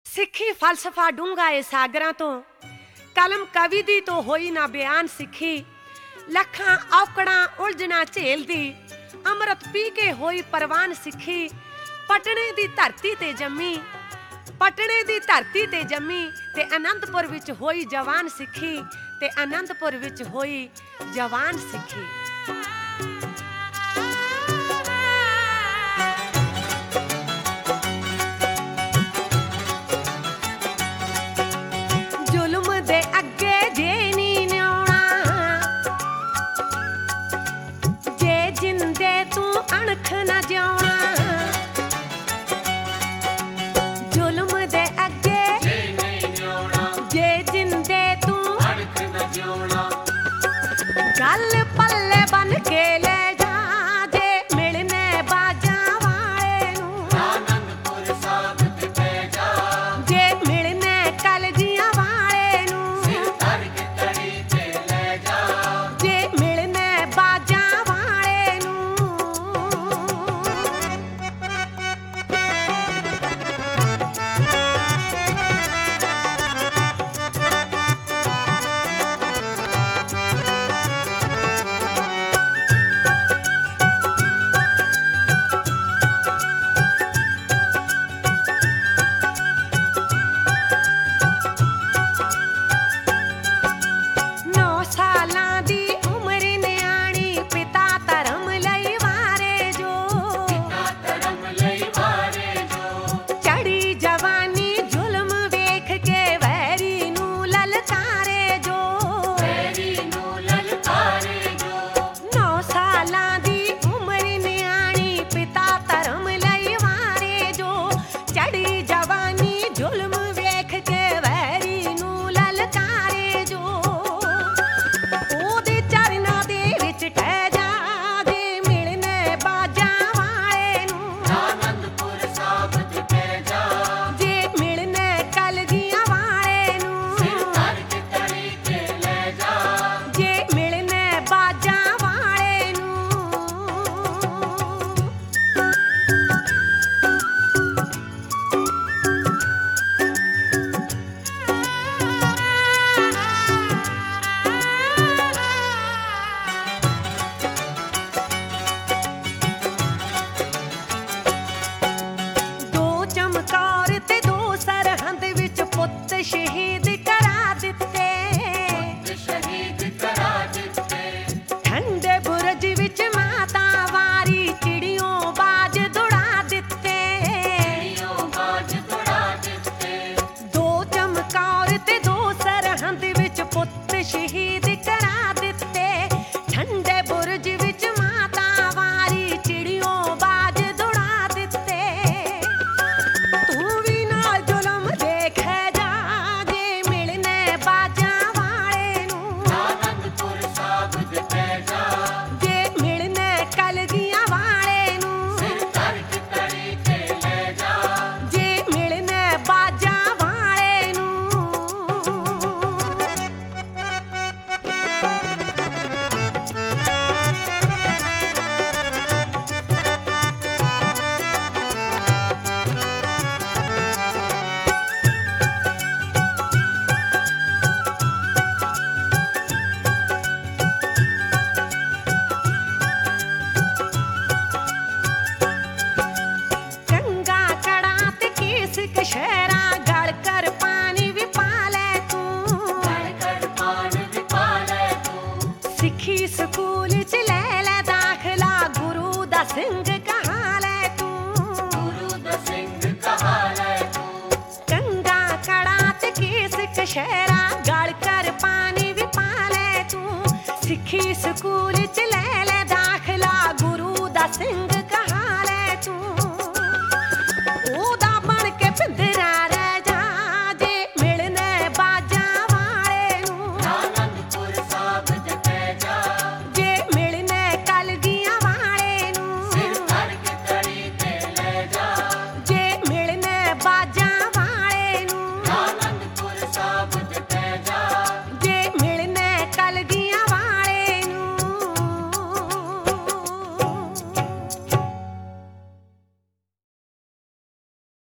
सिखी फलसफा डूंगा ए सागरां तो कलम कवि दी तो होई ना बयान सिखी लखां औकड़ा उलझना झेलदी अमृत पी के होई परवान सिखी पटने दी धरती ते जम्मी पटने दी धरती ते जम्मी ते आनंदपुर विच होई जवान सिखी ते आनंदपुर विच होई जवान सिखी। गल पल्ले बन के ले जा जे मिलने बाजा वाले नू आनंदपुर साहब ते जा जे मिलने कलजियां वाले नू सिर धर के तड़ी ते ले जा जे मिलने बाजा वाले नू। चढ़ी